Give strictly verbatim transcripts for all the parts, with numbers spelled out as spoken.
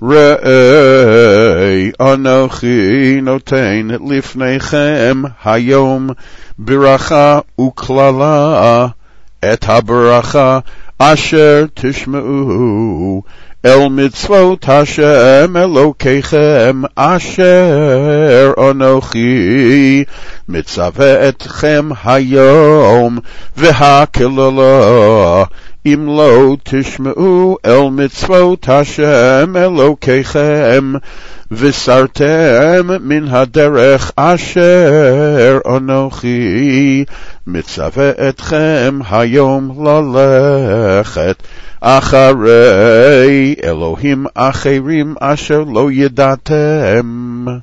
Re'ei anochi noten lifnechem hayom biracha uklala et habaracha asher tishma'u el mitzvot Hashem Elokeichem asher anochi mitzaveh etchem hayom v'hakelala im lo tishma'u el mitzvot Hashem Elokeichem v'sartem min haderech asher anochi mitzaveh etchem hayom lalechet acharei Elohim acherim asher lo yedatem.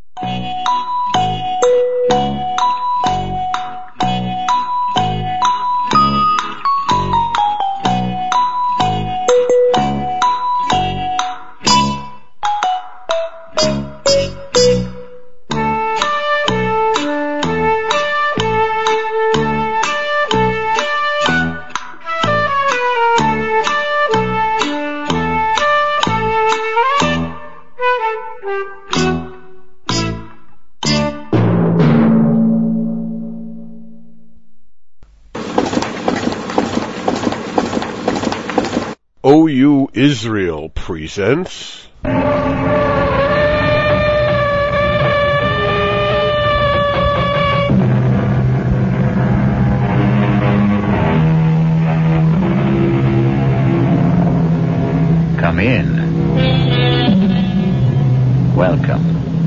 O U Israel presents Come in. Welcome.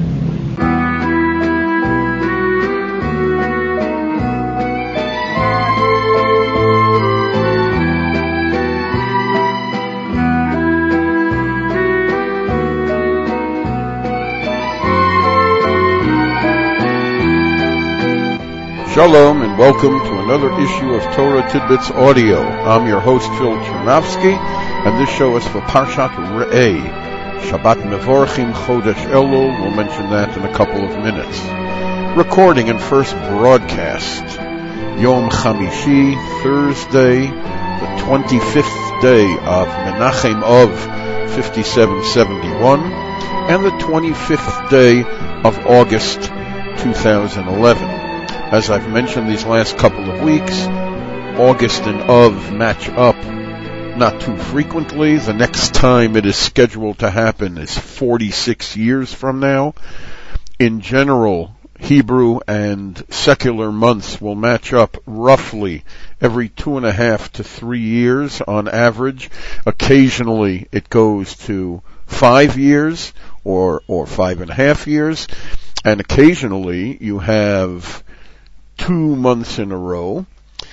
Shalom and welcome to another issue of Torah Tidbits Audio. I'm your host Phil Chernovsky, and this show is for Parshat Re'ei, Shabbat Mevorchim Chodesh Elul. We'll mention that in a couple of minutes. Recording and first broadcast, Yom Chamishi, Thursday, the twenty-fifth day of Menachem Av fifty-seven seventy-one, and the twenty-fifth day of August two thousand eleven. As I've mentioned these last couple of weeks, August and Av match up not too frequently. The next time it is scheduled to happen is forty-six years from now. In general, Hebrew and secular months will match up roughly every two and a half to three years on average. Occasionally it goes to five years or, or five and a half years. And occasionally you have two months in a row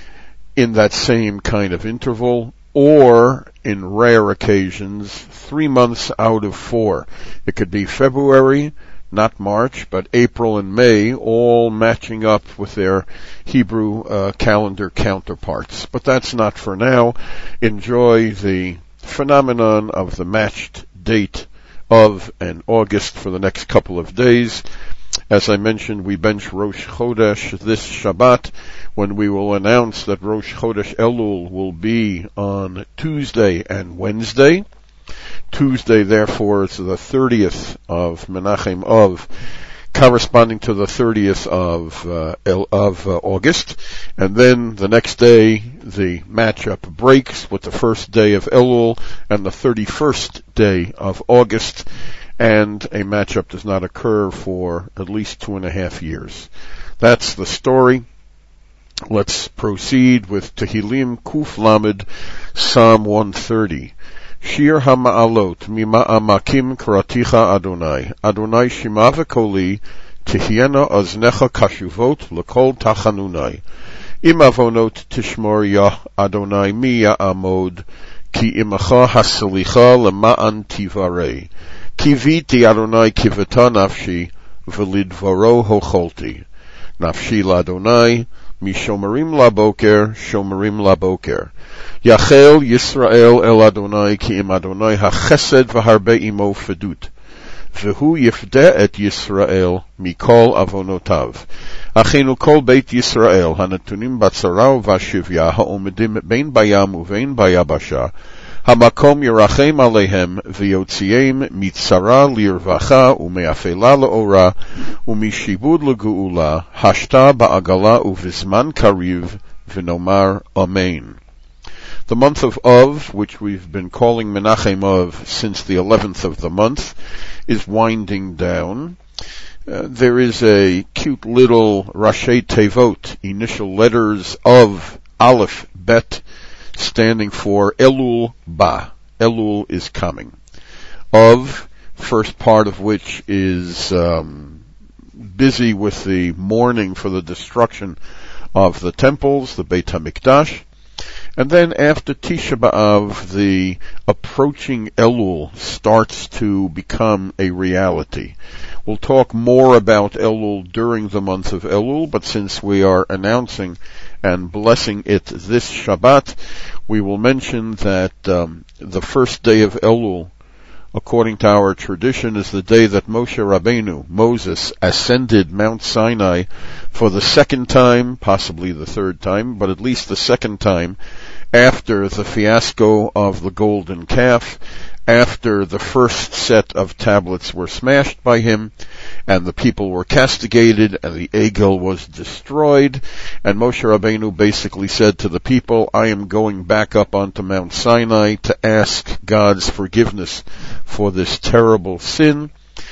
in that same kind of interval, or in rare occasions, three months out of four. It could be February, not March, but April and May, all matching up with their Hebrew uh, calendar counterparts. But that's not for now. Enjoy the phenomenon of the matched date of an August for the next couple of days. As I mentioned, we bench Rosh Chodesh this Shabbat, when we will announce that Rosh Chodesh Elul will be on Tuesday and Wednesday. Tuesday, therefore, is the thirtieth of Menachem Av, corresponding to the thirtieth of uh, El, of uh, August. And then the next day, the matchup breaks with the first day of Elul and the thirty-first day of August. And a matchup does not occur for at least two and a half years. That's the story. Let's proceed with Tehillim Kuf Lamed, Psalm one thirty. Shir HaMa'alot Mima'amakim Karaticha Adonai. Adonai Shima V'Koli Tihiena Aznecha Kashuvot L'Kol Tachanunai. Im Avonot Tishmor Yah Adonai Mi Ya'amod Ki Imacha Hasalicha Lema'an Tivarei. Kiviti Adonai kivata nafshi, v'lidvaro hocholti. Nafshi l'Adonai, mishomerim laboker, shomerim laboker. Yachel Yisrael el Adonai, ki im Adonai hachesed v'harbe imo fedut. V'hu yifdeh et Yisrael, mikol avonotav. Achenu kol beit Yisrael, hanatunim batzara v'ashivya, ha'omedim bein bayam uvein bayabasha. Hamakom Yerachem Alehem V'Yotziem Mitzara Lirvacha U'Me'afela Le'ora U'Mishibud Le'Geula Hashta Ba'agala U'Vizman Kariv V'Nomar Amen. The month of Av, which we've been calling Menachem Av since the eleventh of the month, is winding down. Uh, there is a cute little Rashi Tevot, initial letters of Aleph Bet, standing for Elul Ba. Elul is coming. Of, first part of which is um, busy with the mourning for the destruction of the temples, the Beit HaMikdash. And then after Tisha B'Av, the approaching Elul starts to become a reality. We'll talk more about Elul during the month of Elul, but since we are announcing and blessing it this Shabbat, we will mention that um, the first day of Elul, according to our tradition, is the day that Moshe Rabbeinu, Moses, ascended Mount Sinai for the second time, possibly the third time, but at least the second time, after the fiasco of the golden calf, after the first set of tablets were smashed by him, and the people were castigated, and the Egel was destroyed, and Moshe Rabbeinu basically said to the people, I am going back up onto Mount Sinai to ask God's forgiveness for this terrible sin.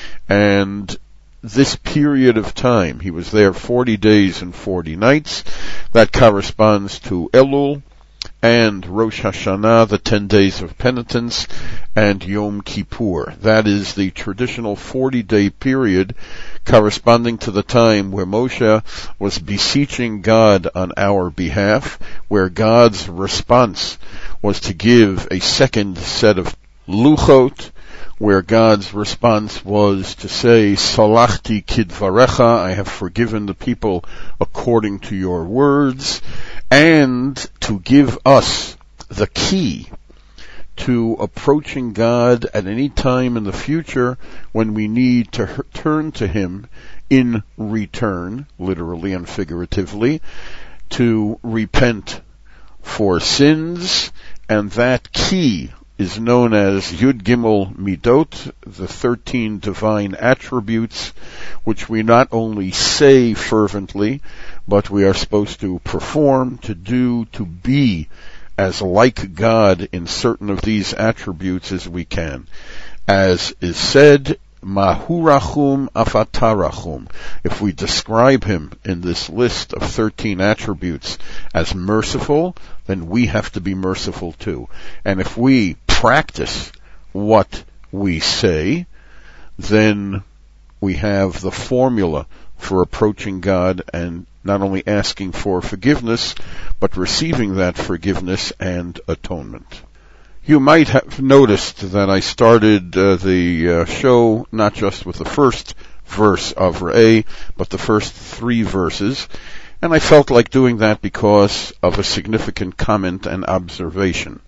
And this period of time, he was there forty days and forty nights, that corresponds to Elul, and Rosh Hashanah, the ten days of penitence, and Yom Kippur. That is the traditional forty-day period corresponding to the time where Moshe was beseeching God on our behalf, where God's response was to give a second set of luchot, where God's response was to say, Salachti kidvarecha, I have forgiven the people according to your words, and to give us the key to approaching God at any time in the future when we need to h- turn to Him in return, literally and figuratively, to repent for sins, and that key is known as Yud Gimel Midot, the thirteen divine attributes, which we not only say fervently, but we are supposed to perform, to do, to be as like God in certain of these attributes as we can. As is said, Mahurachum afatarachum. If we describe him in this list of thirteen attributes as merciful, then we have to be merciful too. And if we practice what we say, then we have the formula for approaching God and not only asking for forgiveness, but receiving that forgiveness and atonement. You might have noticed that I started uh, the uh, show not just with the first verse of Re'eh, but the first three verses, and I felt like doing that because of a significant comment and observation.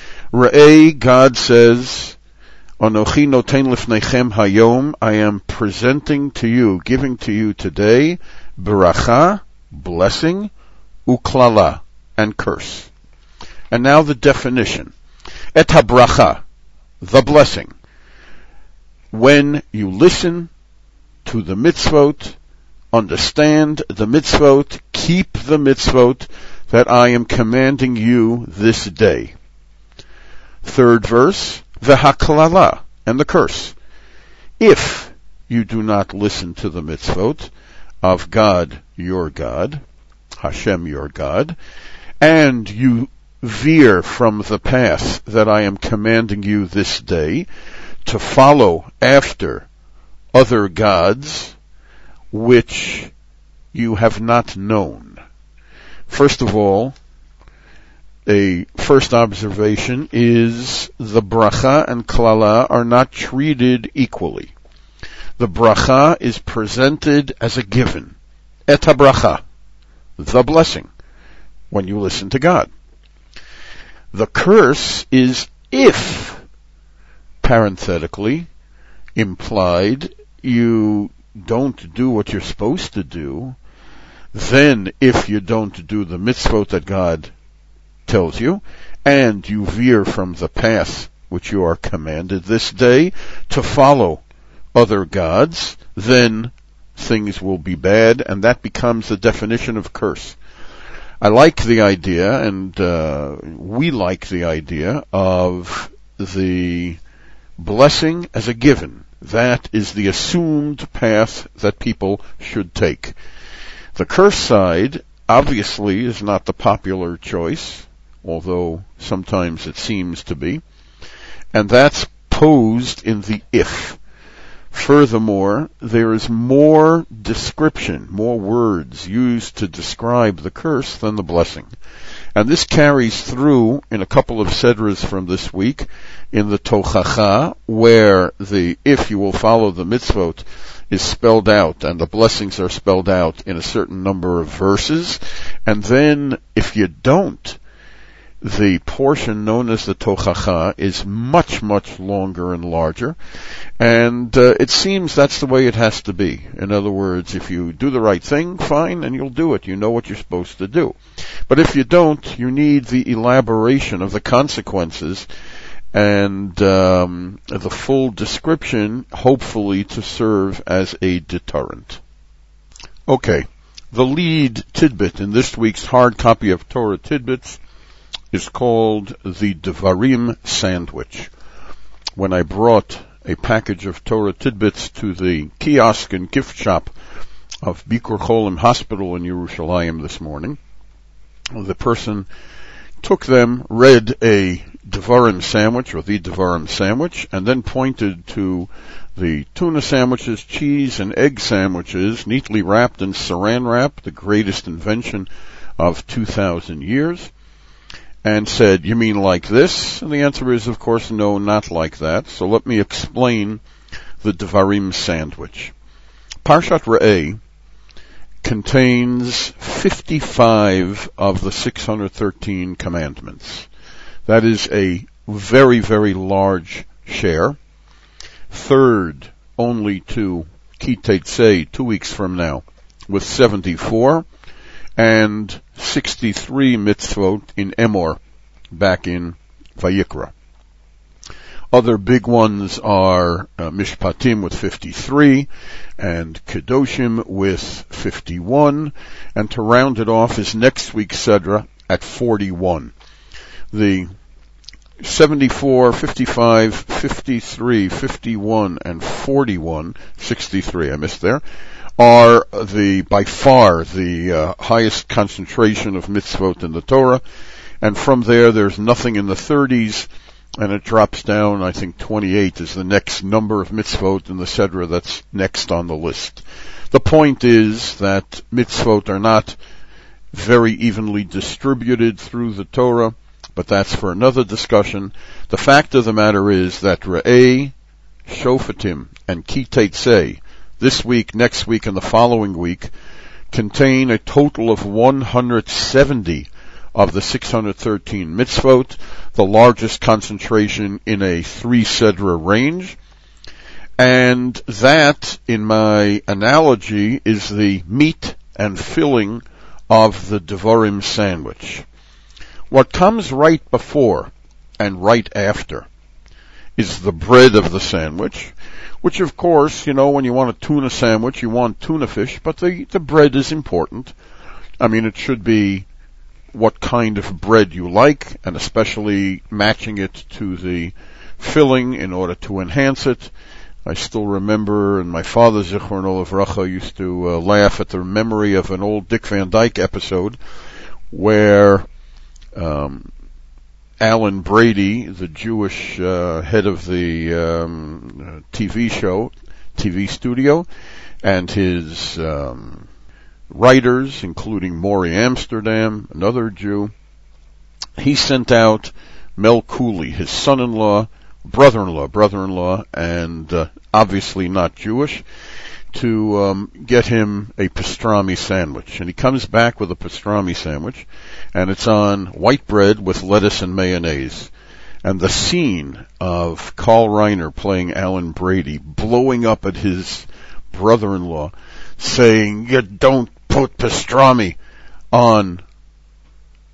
Re'eh, God says, Anochi noten lifnechem hayom, I am presenting to you, giving to you today, beracha, blessing, uklala, and curse. And now the definition. Et habracha, the blessing. When you listen to the mitzvot, understand the mitzvot, keep the mitzvot that I am commanding you this day. Third verse, v'haklala, and the curse. If you do not listen to the mitzvot of God, your God, Hashem, your God, and you veer from the path that I am commanding you this day to follow after other gods which you have not known. First of all, a first observation is the bracha and klala are not treated equally. The bracha is presented as a given. Et habracha, the blessing, when you listen to God. The curse is if, parenthetically, implied, you don't do what you're supposed to do, then if you don't do the mitzvot that God tells you, and you veer from the path which you are commanded this day to follow other gods, then things will be bad, and that becomes the definition of curse. I like the idea, and uh, we like the idea of the blessing as a given. That is the assumed path that people should take. The curse side, obviously, is not the popular choice, although sometimes it seems to be, and that's posed in the if. Furthermore, there is more description, more words used to describe the curse than the blessing. And this carries through in a couple of sedras from this week, in the Tochacha, where the if you will follow the mitzvot is spelled out, and the blessings are spelled out in a certain number of verses. And then, if you don't, the portion known as the Tochacha is much, much longer and larger, and uh, it seems that's the way it has to be. In other words, if you do the right thing, fine, and you'll do it. You know what you're supposed to do. But if you don't, you need the elaboration of the consequences and um, the full description, hopefully to serve as a deterrent. Okay, the lead tidbit in this week's hard copy of Torah Tidbits is called the Devarim Sandwich. When I brought a package of Torah Tidbits to the kiosk and gift shop of Bikur Cholim Hospital in Yerushalayim this morning, the person took them, read a Devarim sandwich, or the Devarim sandwich, and then pointed to the tuna sandwiches, cheese, and egg sandwiches, neatly wrapped in saran wrap, the greatest invention of two thousand years, and said, "You mean like this?" And the answer is, of course, no, not like that. So let me explain the Devarim sandwich. Parshat Re'eh contains fifty-five of the six hundred thirteen commandments. That is a very, very large share. Third only to Ki Teitzei, two weeks from now, with seventy-four, and sixty-three mitzvot in Emor, back in Vayikra. Other big ones are uh, Mishpatim with fifty-three, and Kedoshim with fifty-one, and to round it off is next week's Sedra at forty-one. The seventy-four, fifty-five, fifty-three, fifty-one, and forty-one, sixty-three, I missed there, are the, by far, the uh, highest concentration of mitzvot in the Torah, and from there there's nothing in the thirties, and it drops down. I think twenty-eight is the next number of mitzvot in the Sedra that's next on the list. The point is that mitzvot are not very evenly distributed through the Torah, but that's for another discussion. The fact of the matter is that Re'eh, Shofatim, and Ki Teitzei, this week, next week, and the following week, contain a total of one hundred seventy of the six hundred thirteen mitzvot, the largest concentration in a three sedra range. And that, in my analogy, is the meat and filling of the Devarim sandwich. What comes right before and right after is the bread of the sandwich, which, of course, you know, when you want a tuna sandwich, you want tuna fish, but the, the bread is important. I mean, it should be what kind of bread you like, and especially matching it to the filling in order to enhance it. I still remember, and my father, Zichrono Livracha, used to uh, laugh at the memory of an old Dick Van Dyke episode where um, Alan Brady, the Jewish uh, head of the um, T V show, T V studio, and his um, writers, including Maury Amsterdam, another Jew, he sent out Mel Cooley, his son-in-law, brother-in-law, brother-in-law, and uh, obviously not Jewish, to um, get him a pastrami sandwich. And he comes back with a pastrami sandwich, and it's on white bread with lettuce and mayonnaise. And the scene of Carl Reiner playing Alan Brady, blowing up at his brother-in-law, saying, "You don't put pastrami on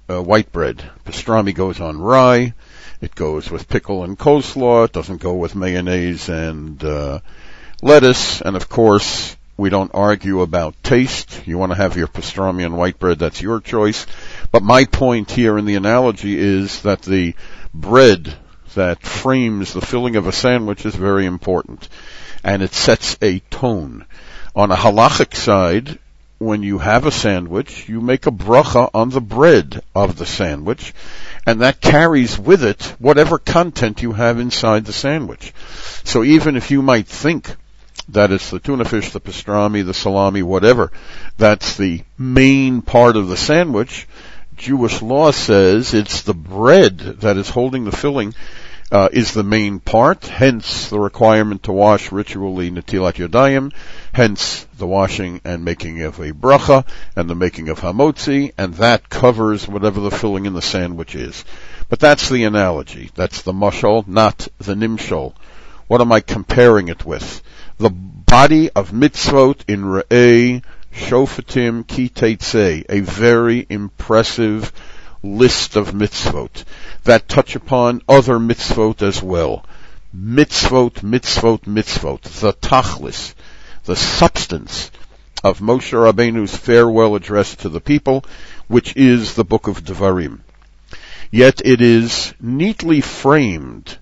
uh, white bread. Pastrami goes on rye. It goes with pickle and coleslaw. It doesn't go with mayonnaise and uh, lettuce. And of course, we don't argue about taste. You want to have your pastrami and white bread, that's your choice. But my point here in the analogy is that the bread that frames the filling of a sandwich is very important. And it sets a tone. On a halachic side, when you have a sandwich, you make a bracha on the bread of the sandwich, and that carries with it whatever content you have inside the sandwich. So even if you might think that it's the tuna fish, the pastrami, the salami, whatever, that's the main part of the sandwich, Jewish law says it's the bread that is holding the filling Uh, is the main part, hence the requirement to wash ritually Netilat Yadayim, hence the washing and making of a bracha, and the making of hamotzi, and that covers whatever the filling in the sandwich is. But that's the analogy. That's the mashal, not the nimshal. What am I comparing it with? The body of mitzvot in Re'eh, Shofatim, Ki Teitzei, a very impressive list of mitzvot that touch upon other mitzvot as well. Mitzvot, mitzvot, mitzvot. The tachlis, the substance of Moshe Rabbeinu's farewell address to the people, which is the book of Devarim. Yet it is neatly framed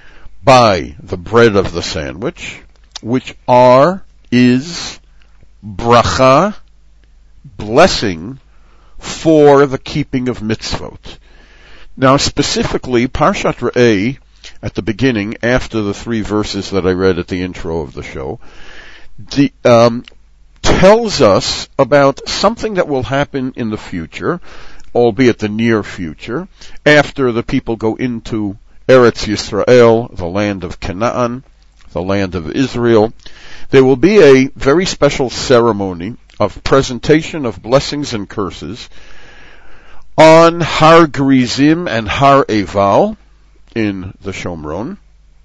by the bread of the sandwich, which are, is, bracha, blessing, for the keeping of mitzvot. Now specifically, Parshat Re'eh, at the beginning, after the three verses that I read at the intro of the show, the, um, tells us about something that will happen in the future, albeit the near future, after the people go into Eretz Yisrael, the land of Canaan, the land of Israel. There will be a very special ceremony of presentation of blessings and curses on Har Gerizim and Har Eval in the Shomron.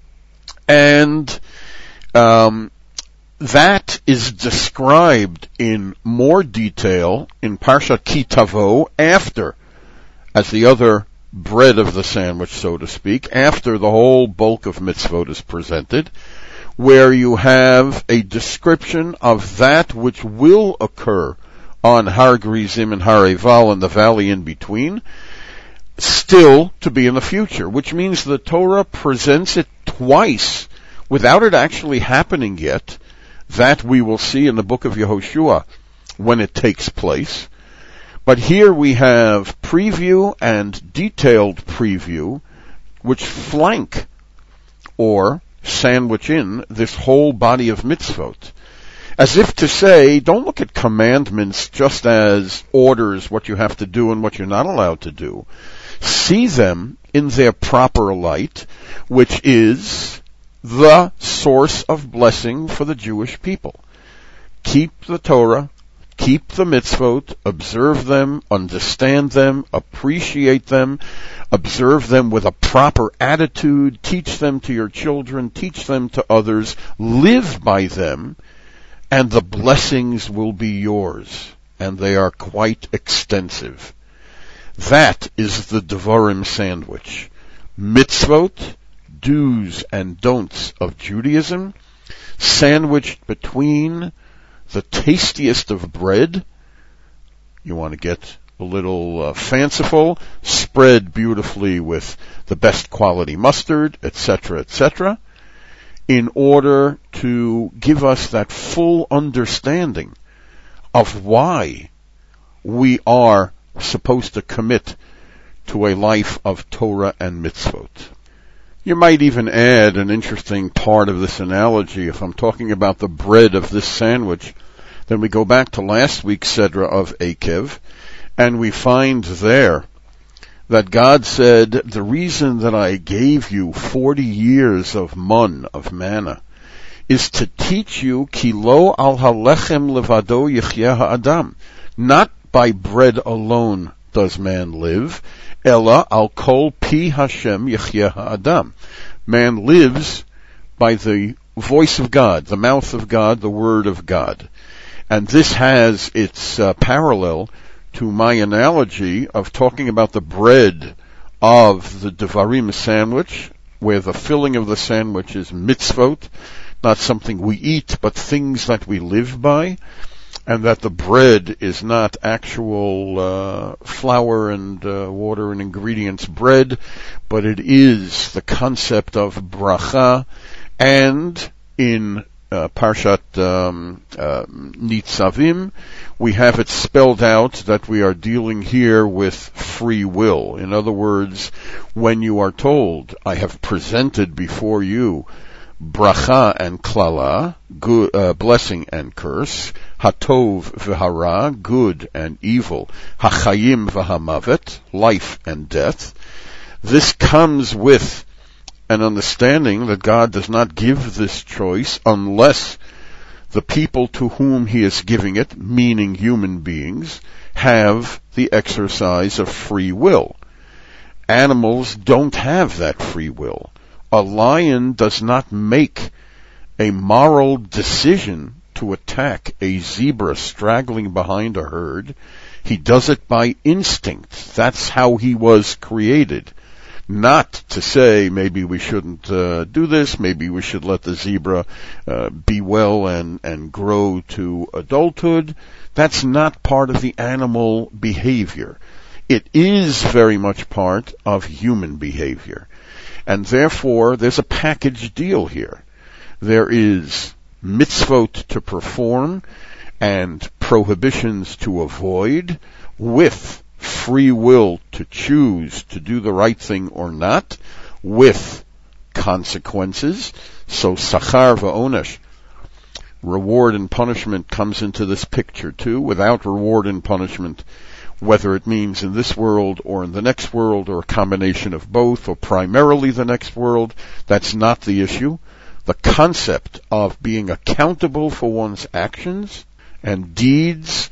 And um, that is described in more detail in Parshat Ki Tavo after, as the other bread of the sandwich, so to speak, after the whole bulk of mitzvot is presented, where you have a description of that which will occur on Har Gerizim and Har Eval and the valley in between, still to be in the future, which means the Torah presents it twice without it actually happening yet. That we will see in the book of Yehoshua when it takes place. But here we have preview and detailed preview which flank or sandwich in this whole body of mitzvot. As if to say, don't look at commandments just as orders, what you have to do and what you're not allowed to do. See them in their proper light, which is the source of blessing for the Jewish people. Keep the Torah, keep the mitzvot, observe them, understand them, appreciate them, observe them with a proper attitude, teach them to your children, teach them to others, live by them, and the blessings will be yours, and they are quite extensive. That is the Devarim sandwich. Mitzvot, do's and don'ts of Judaism, sandwiched between the tastiest of bread. You want to get a little uh, fanciful, spread beautifully with the best quality mustard, et cetera, et cetera, in order to give us that full understanding of why we are supposed to commit to a life of Torah and mitzvot. You might even add an interesting part of this analogy. If I'm talking about the bread of this sandwich, then we go back to last week's Sedra of Akev, and we find there that God said, the reason that I gave you forty years of mun, of manna, is to teach you ki lo al halechem levado yichyeh ha'adam. Not by bread alone does man live, ella al kol pi Hashem yichyeh ha'adam. Man lives by the voice of God, the mouth of God, the word of God. And this has its uh, parallel to my analogy of talking about the bread of the Devarim sandwich, where the filling of the sandwich is mitzvot, not something we eat, but things that we live by, and that the bread is not actual uh, flour and uh, water and ingredients bread, but it is the concept of bracha. And in uh, Parshat um, uh, Nitzavim, we have it spelled out that we are dealing here with free will. In other words, when you are told, I have presented before you bracha and klala, good, uh, blessing and curse, hatov v'hara, good and evil, hachayim v'hamavet, life and death. This comes with an understanding that God does not give this choice unless the people to whom he is giving it, meaning human beings, have the exercise of free will. Animals don't have that free will. A lion does not make a moral decision to attack a zebra straggling behind a herd. He does it by instinct. That's how he was created. Not to say maybe we shouldn't uh, do this, maybe we should let the zebra uh, be well and, and grow to adulthood. That's not part of the animal behavior. It is very much part of human behavior. And therefore, there's a package deal here. There is mitzvot to perform and prohibitions to avoid, with free will to choose to do the right thing or not, with consequences. So sachar va'onesh, reward and punishment, comes into this picture too. Without reward and punishment, whether it means in this world or in the next world, or a combination of both, or primarily the next world, that's not the issue. The concept of being accountable for one's actions and deeds,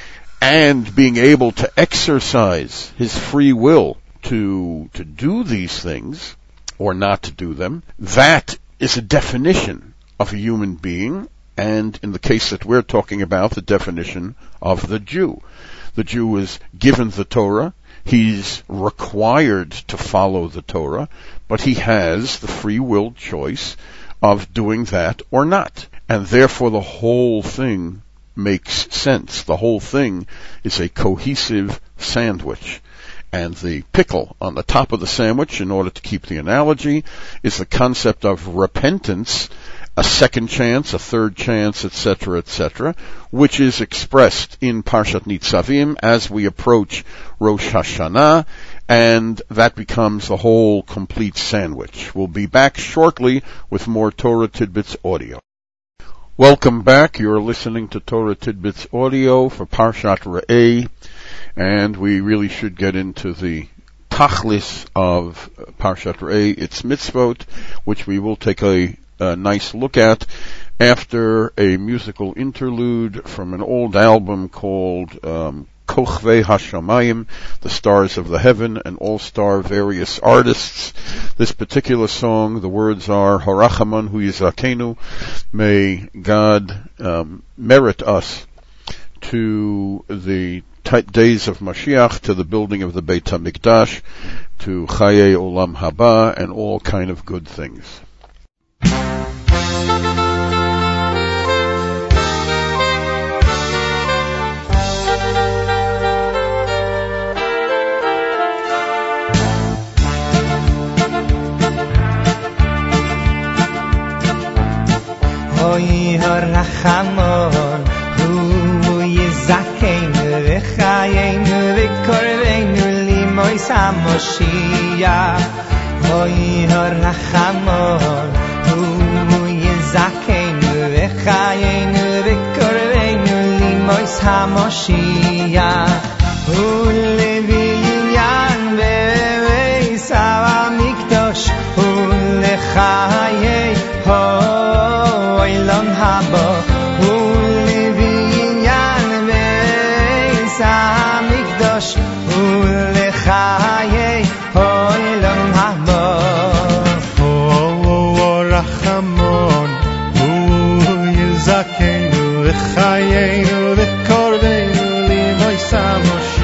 and being able to exercise his free will to to do these things or not to do them, that is a definition of a human being, and in the case that we're talking about, the definition of the Jew. The Jew is given the Torah, he's required to follow the Torah, but he has the free will choice of doing that or not. And therefore the whole thing makes sense. The whole thing is a cohesive sandwich. And the pickle on the top of the sandwich, in order to keep the analogy, is the concept of repentance, a second chance, a third chance, et cetera, et cetera, which is expressed in Parshat Nitzavim as we approach Rosh Hashanah, and that becomes the whole complete sandwich. We'll be back shortly with more Torah Tidbits audio. Welcome back. You're listening to Torah Tidbits audio for Parshat Re'eh, and we really should get into the tachlis of Parshat Re'eh, its mitzvot, which we will take a a nice look at after a musical interlude from an old album called um, Kochvei Hashamayim, the Stars of the Heaven, an all-star various artists. This particular song, the words are Harachaman Hu Yizakenu, may God um, merit us to the t- days of Mashiach, to the building of the Beit HaMikdash, to Chaye Olam Haba, and all kind of good things. Oy harachamon hu yizakeinu v'chayeinu v'korveinu limoy samoshiach. Oy harachamon hu yizakeinu v'chayeinu v'korveinu limoy samoshiach. Hu levinyan ve'veis hamikdash hu lechayei ho Olam haba hu levinyan ve'is hamikdash hu lechayei olam haba. O rachamon hu yizakeinu v'chayeinu v'korveinu limoy samosh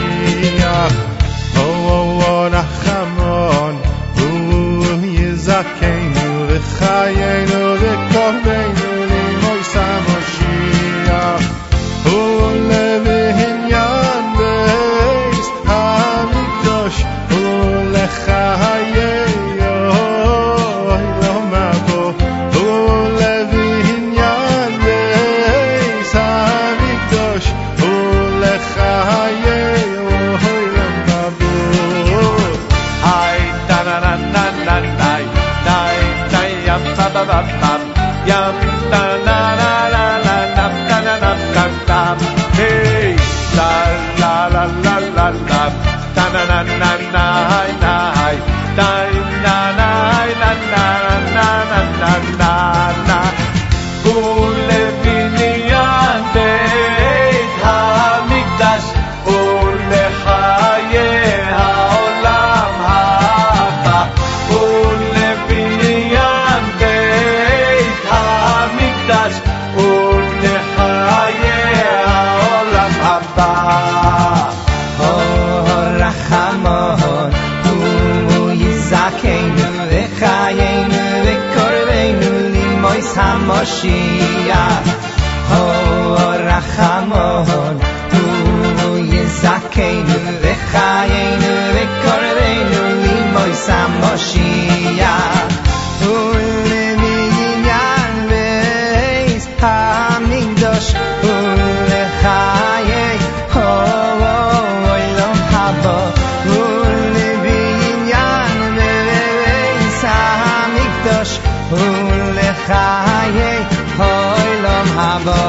Moshiach, oh Rachamon, Hu Yizakeinu v'chayenu v'korvenu limoisam Moshiach, Hu leminyan v'eis hamikdosh, Hu lechayei, oh oilom habo, Hu leminyan v'eis hamikdosh, Hu lechayei. Olam haba,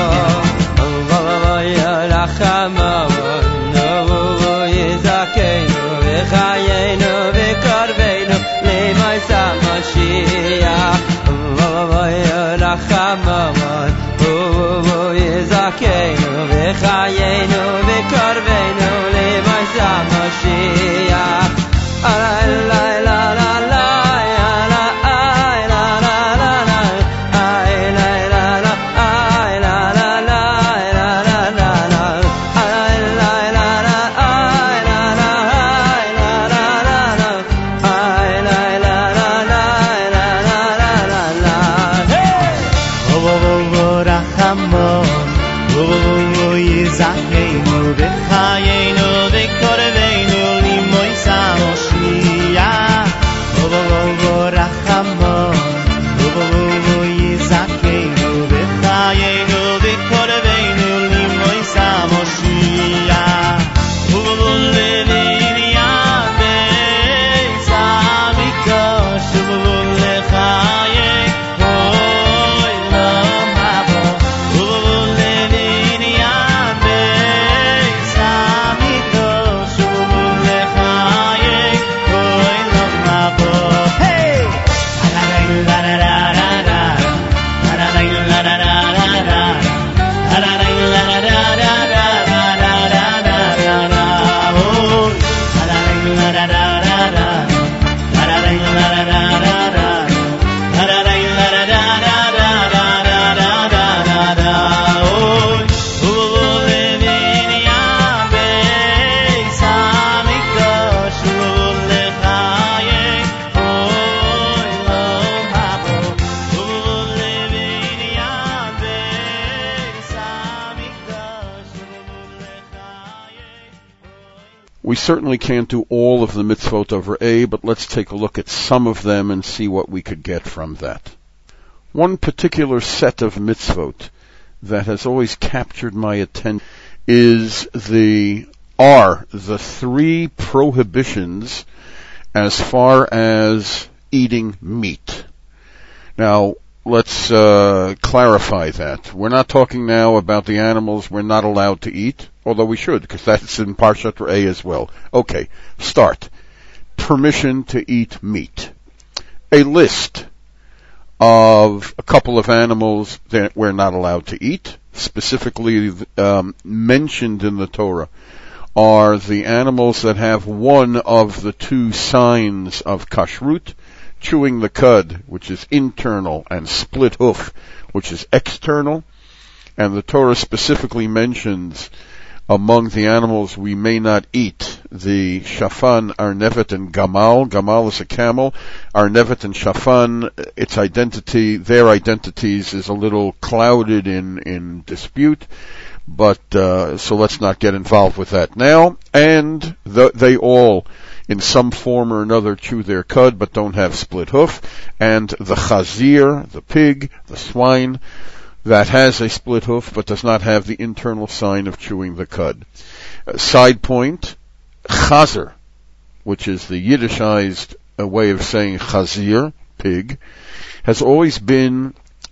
Olam yalachamon, Olam yizakeinu v'chayenu v'korvenu l'moisam Mashiach. Olam yalachamon, Olam yizakeinu v'chayenu v'korvenu l'moisam Mashiach. La la la la la. We certainly can't do all of the mitzvot over A, but let's take a look at some of them and see what we could get from that. One particular set of mitzvot that has always captured my attention is the are the three prohibitions as far as eating meat. Now, let's uh, clarify that. We're not talking now about the animals we're not allowed to eat, although we should, because that's in Parshat Re'eh as well. Okay, start. Permission to eat meat. A list of a couple of animals that we're not allowed to eat, specifically um, mentioned in the Torah, are the animals that have one of the two signs of kashrut, chewing the cud, which is internal, and split hoof, which is external. And the Torah specifically mentions among the animals we may not eat the shafan, arnevet, and gamal. Gamal is a camel. Arnevet and shafan, its identity, their identities is a little clouded in, in dispute. But, uh, so let's not get involved with that now. And the, they all, in some form or another, chew their cud, but don't have split hoof. And the chazir, the pig, the swine, that has a split hoof, but does not have the internal sign of chewing the cud. Uh, side point, chazer, which is the Yiddishized uh, way of saying chazir, pig, has always been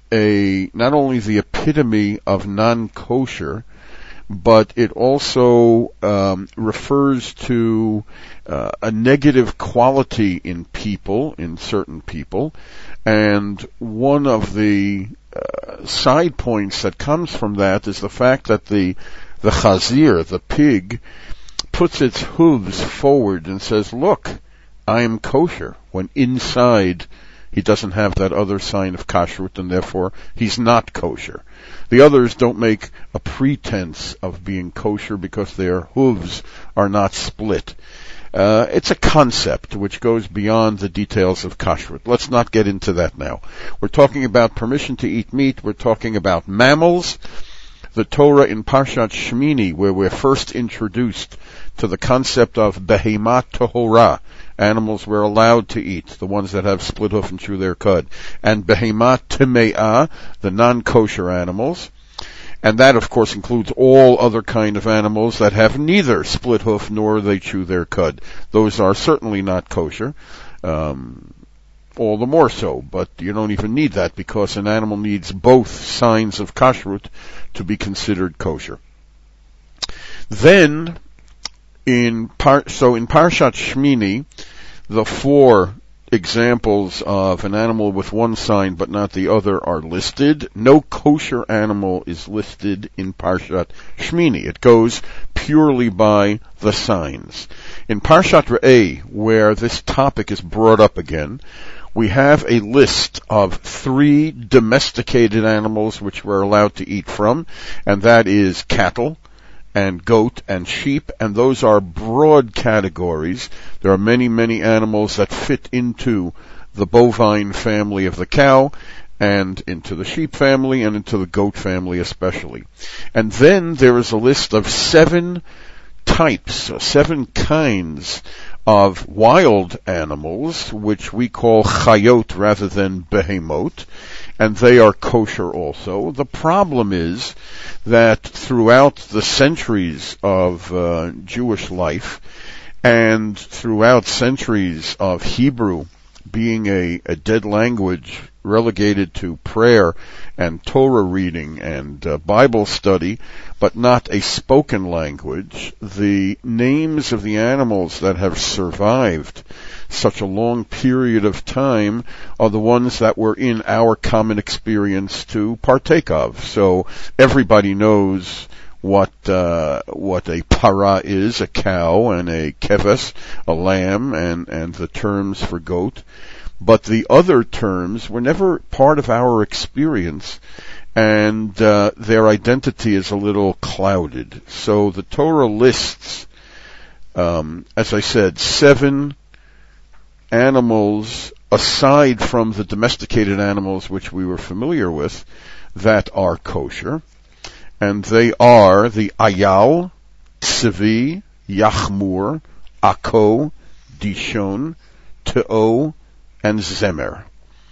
a not only the epitome of non-kosher, but it also um, refers to uh, a negative quality in people, in certain people, and one of the uh, side points that comes from that is the fact that the the chazir, the pig, puts its hooves forward and says, "Look, I am kosher," when inside he doesn't have that other sign of kashrut, and therefore he's not kosher. The others don't make a pretense of being kosher because their hooves are not split. Uh, it's a concept which goes beyond the details of kashrut. Let's not get into that now. We're talking about permission to eat meat. We're talking about mammals. The Torah in Parshat Shmini, where we're first introduced to the concept of behemat tahora, animals we're allowed to eat, the ones that have split hoof and chew their cud, and behemat teme'ah, the non-kosher animals. And that, of course, includes all other kind of animals that have neither split hoof nor they chew their cud. Those are certainly not kosher. Um, all the more so, but you don't even need that because an animal needs both signs of kashrut to be considered kosher. Then, in par- so in Parshat Shmini, the four examples of an animal with one sign but not the other are listed. No kosher animal is listed in Parshat Shmini. It goes purely by the signs. In Parshat Re'eh, where this topic is brought up again, we have a list of three domesticated animals which we're allowed to eat from, and that is cattle, and goat and sheep, and those are broad categories. There are many, many animals that fit into the bovine family of the cow, and into the sheep family, and into the goat family especially. And then there is a list of seven types, seven kinds of wild animals, which we call chayot rather than behemot, and they are kosher also. The problem is that throughout the centuries of uh, Jewish life, and throughout centuries of Hebrew being a, a dead language relegated to prayer and Torah reading and uh, Bible study, but not a spoken language, the names of the animals that have survived such a long period of time are the ones that were in our common experience to partake of. So everybody knows what uh, what a para is, a cow, and a keves, a lamb, and, and the terms for goat. But the other terms were never part of our experience, and uh, their identity is a little clouded. So the Torah lists, um, as I said, seven animals aside from the domesticated animals which we were familiar with that are kosher, and they are the ayal, tzvi, yachmur, ako, dishon, te'o, and zemer.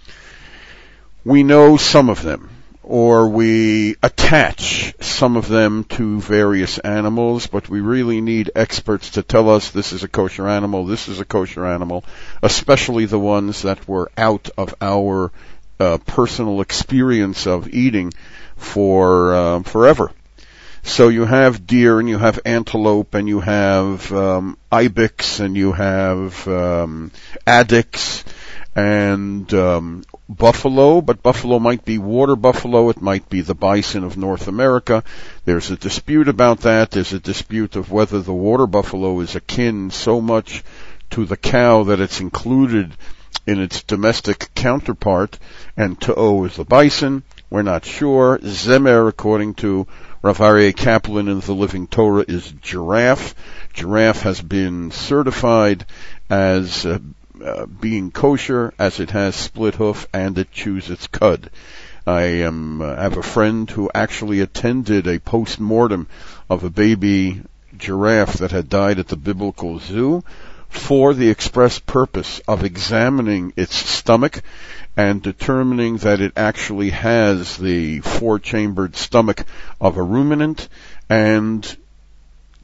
We know some of them, or we attach some of them to various animals, but we really need experts to tell us this is a kosher animal, this is a kosher animal, especially the ones that were out of our uh, personal experience of eating for uh, forever. So you have deer, and you have antelope, and you have um, ibex, and you have um, addax, and um, buffalo, but buffalo might be water buffalo, it might be the bison of North America. There's a dispute about that. There's a dispute of whether the water buffalo is akin so much to the cow that it's included in its domestic counterpart, and Te'o is the bison. We're not sure. Zemer, according to Rav Aryeh Kaplan in the Living Torah, is giraffe. Giraffe has been certified as uh, uh, being kosher, as it has split hoof and it chews its cud. I am uh, have a friend who actually attended a post-mortem of a baby giraffe that had died at the Biblical Zoo for the express purpose of examining its stomach and determining that it actually has the four-chambered stomach of a ruminant, and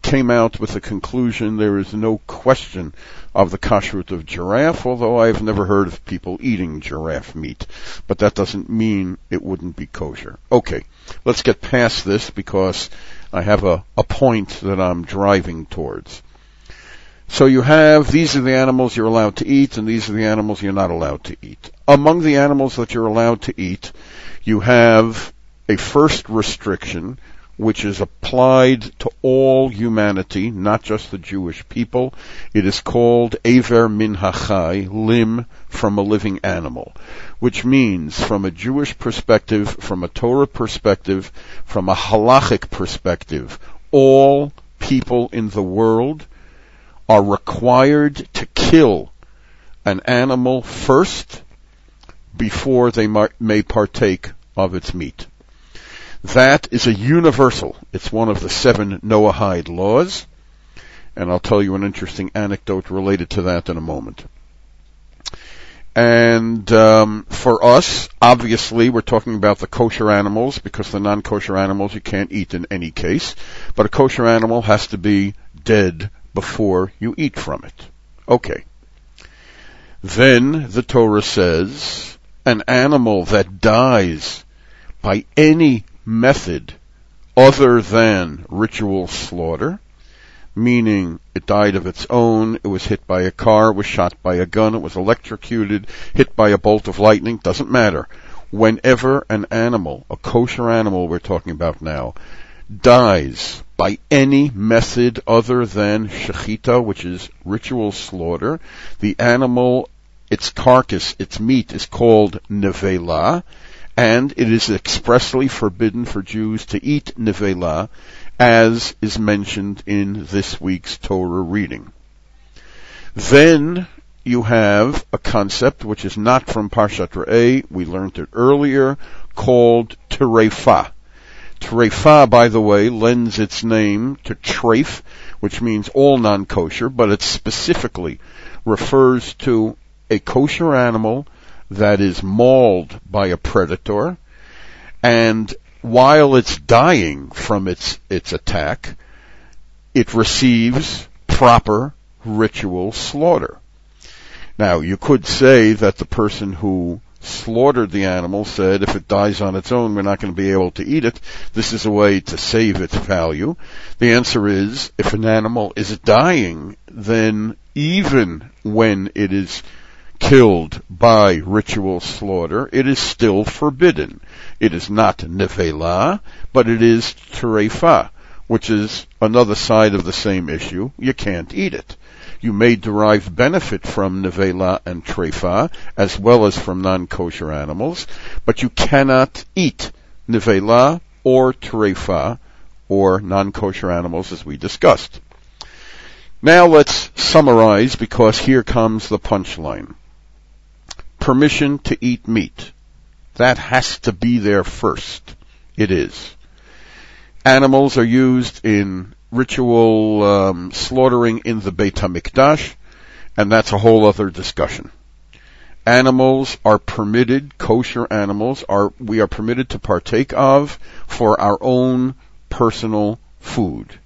came out with the conclusion there is no question of the kashrut of giraffe, although I've never heard of people eating giraffe meat. But that doesn't mean it wouldn't be kosher. Okay, let's get past this because I have a, a point that I'm driving towards. So you have, these are the animals you're allowed to eat, and these are the animals you're not allowed to eat. Among the animals that you're allowed to eat, you have a first restriction, which is applied to all humanity, not just the Jewish people. It is called Aver min hachai, limb from a living animal, which means from a Jewish perspective, from a Torah perspective, from a halachic perspective, all people in the world are required to kill an animal first before they may partake of its meat. That is a universal. It's one of the seven Noahide laws, and I'll tell you an interesting anecdote related to that in a moment. And um, for us, obviously, we're talking about the kosher animals, because the non-kosher animals you can't eat in any case, but a kosher animal has to be dead before you eat from it. Okay. Then the Torah says, an animal that dies by any method other than ritual slaughter, meaning it died of its own, it was hit by a car, it was shot by a gun, it was electrocuted, hit by a bolt of lightning, doesn't matter. Whenever an animal, a kosher animal we're talking about now, dies by any method other than shechita, which is ritual slaughter, the animal, its carcass, its meat is called nevela, and it is expressly forbidden for Jews to eat nevela, as is mentioned in this week's Torah reading. Then you have a concept which is not from Parshat Re'eh, we learned it earlier, called terefa. Terefa, by the way, lends its name to treif, which means all non-kosher, but it specifically refers to a kosher animal that is mauled by a predator, and while it's dying from its its attack, it receives proper ritual slaughter. Now, you could say that the person who slaughtered the animal said, if it dies on its own, we're not going to be able to eat it. This is a way to save its value. The answer is, if an animal is dying, then even when it is killed by ritual slaughter, it is still forbidden. It is not nevela, but it is terefa, which is another side of the same issue. You can't eat it. You may derive benefit from nevela and trefa, as well as from non-kosher animals, but you cannot eat nevela or trefa, or non-kosher animals, as we discussed. Now let's summarize, because here comes the punchline. Permission to eat meat. That has to be there first. It is. Animals are used in ritual um, slaughtering in the Beit HaMikdash, and that's a whole other discussion. Animals are permitted, kosher animals, are we are permitted to partake of for our own personal food,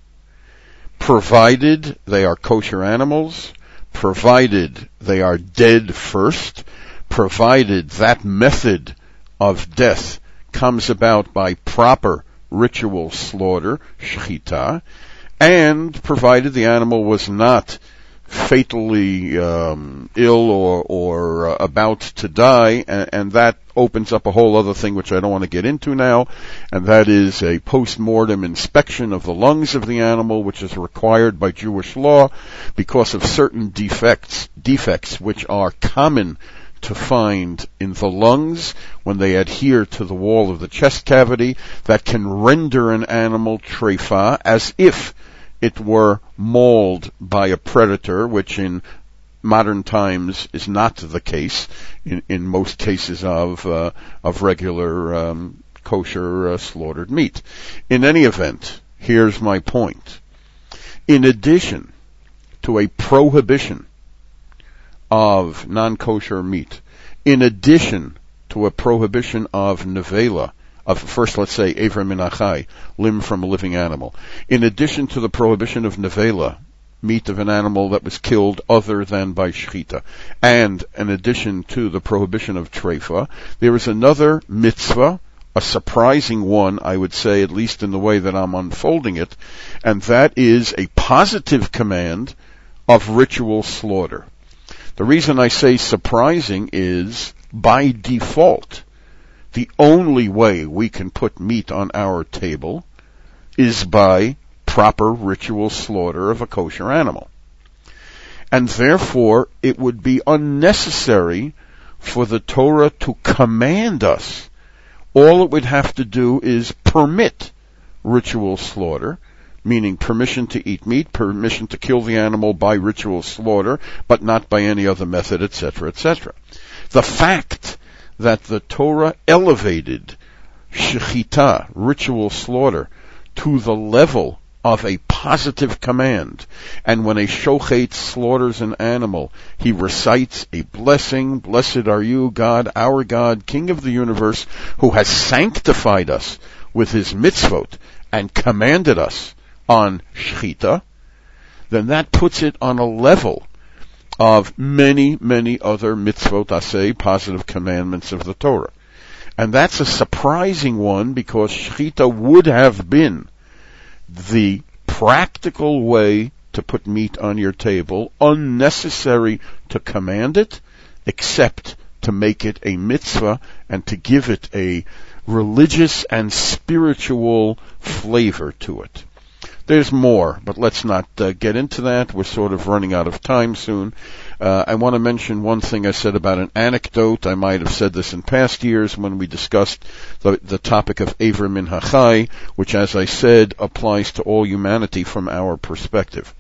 provided they are kosher animals, provided they are dead first, provided that method of death comes about by proper ritual slaughter, shechita, and provided the animal was not fatally um, ill or, or uh, about to die, and, and that opens up a whole other thing which I don't want to get into now, and that is a post-mortem inspection of the lungs of the animal, which is required by Jewish law because of certain defects, defects which are common to find in the lungs when they adhere to the wall of the chest cavity, that can render an animal trefa, as if it were mauled by a predator, which in modern times is not the case in, in most cases of uh, of regular um, kosher uh, slaughtered meat. In any event, here's my point. In addition to a prohibition of non-kosher meat, in addition to a prohibition of nevela, of, first let's say, Ever min hachai, limb from a living animal. In addition to the prohibition of nevela, meat of an animal that was killed other than by shechita, and in addition to the prohibition of treifa, there is another mitzvah, a surprising one, I would say, at least in the way that I'm unfolding it, and that is a positive command of ritual slaughter. The reason I say surprising is, by default, the only way we can put meat on our table is by proper ritual slaughter of a kosher animal. And therefore, it would be unnecessary for the Torah to command us. All it would have to do is permit ritual slaughter, meaning permission to eat meat, permission to kill the animal by ritual slaughter, but not by any other method, et cetera, et cetera. The fact that the Torah elevated shechita, ritual slaughter, to the level of a positive command, and when a shochet slaughters an animal, he recites a blessing, blessed are you, God, our God, King of the universe, who has sanctified us with his mitzvot and commanded us on shechita, then that puts it on a level of many, many other mitzvot aseh, positive commandments of the Torah. And that's a surprising one, because shechita would have been the practical way to put meat on your table, unnecessary to command it, except to make it a mitzvah and to give it a religious and spiritual flavor to it. There's more, but let's not uh, get into that. We're sort of running out of time soon. Uh, I want to mention one thing I said about an anecdote. I might have said this in past years when we discussed the, the topic of Ever min hachai, which, as I said, applies to all humanity from our perspective.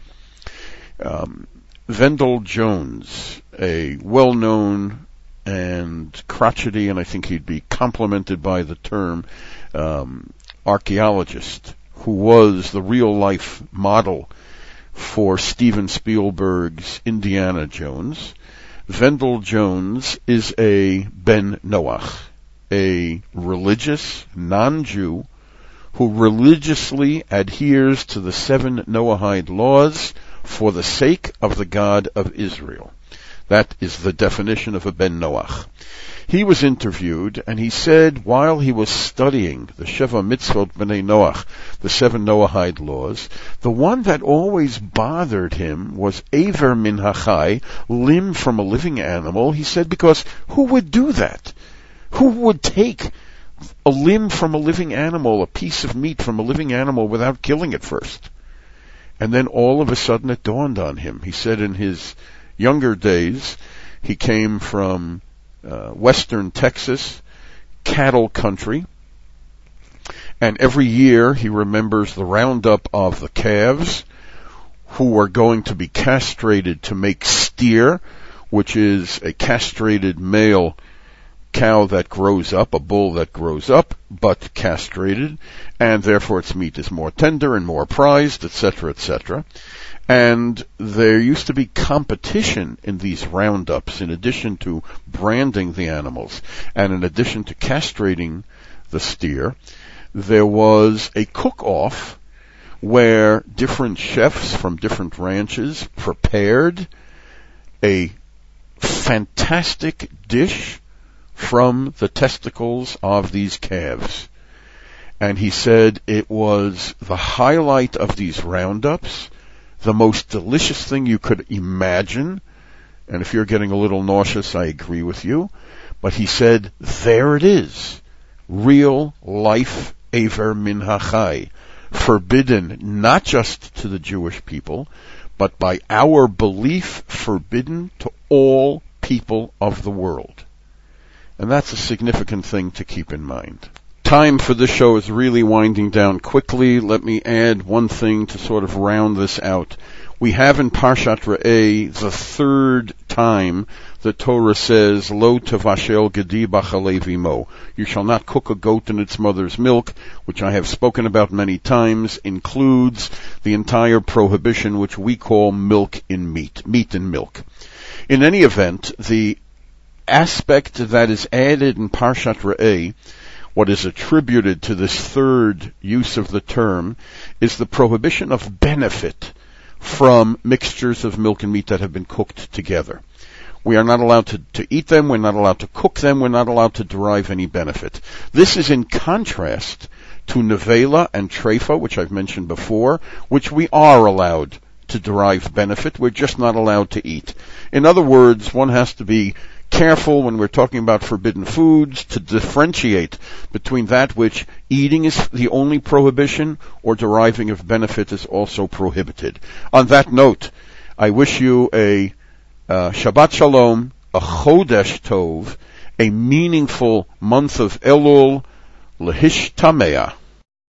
Um, Vendell Jones, a well-known and crotchety, and I think he'd be complimented by the term, um, archaeologist, who was the real-life model for Steven Spielberg's Indiana Jones. Vendell Jones is a Ben Noach, a religious non-Jew who religiously adheres to the seven Noahide laws for the sake of the God of Israel. That is the definition of a Ben Noach. He was interviewed, and he said while he was studying the Sheva Mitzvot B'nai Noach, the seven Noahide laws, the one that always bothered him was Ever min hachai, limb from a living animal. He said, because who would do that? Who would take a limb from a living animal, a piece of meat from a living animal, without killing it first? And then all of a sudden it dawned on him. He said in his younger days, he came from Uh, western Texas, cattle country, and every year he remembers the roundup of the calves who are going to be castrated to make steer, which is a castrated male cow that grows up, a bull that grows up, but castrated, and therefore its meat is more tender and more prized, et cetera, et cetera. And there used to be competition in these roundups, in addition to branding the animals, and in addition to castrating the steer, there was a cook-off where different chefs from different ranches prepared a fantastic dish from the testicles of these calves. And he said it was the highlight of these roundups, the most delicious thing you could imagine. And if you're getting a little nauseous, I agree with you. But he said, there it is. Real life Ever min hachai. Forbidden not just to the Jewish people, but by our belief forbidden to all people of the world. And that's a significant thing to keep in mind. Time for this show is really winding down quickly. Let me add one thing to sort of round this out. We have in Parshat Re'eh the third time the Torah says, Lo tevashel gedi b'chalei v'imo. You shall not cook a goat in its mother's milk, which I have spoken about many times, includes the entire prohibition which we call milk in meat, meat in milk. In any event, the aspect that is added in Parshat Re'eh, what is attributed to this third use of the term is the prohibition of benefit from mixtures of milk and meat that have been cooked together. We are not allowed to, to eat them, we're not allowed to cook them, we're not allowed to derive any benefit. This is in contrast to nevela and treifa, which I've mentioned before, which we are allowed to derive benefit, we're just not allowed to eat. In other words, one has to be careful when we're talking about forbidden foods to differentiate between that which eating is the only prohibition or deriving of benefit is also prohibited. On that note, I wish you a uh, Shabbat Shalom, a Chodesh Tov, a meaningful month of Elul, Lehishtameah.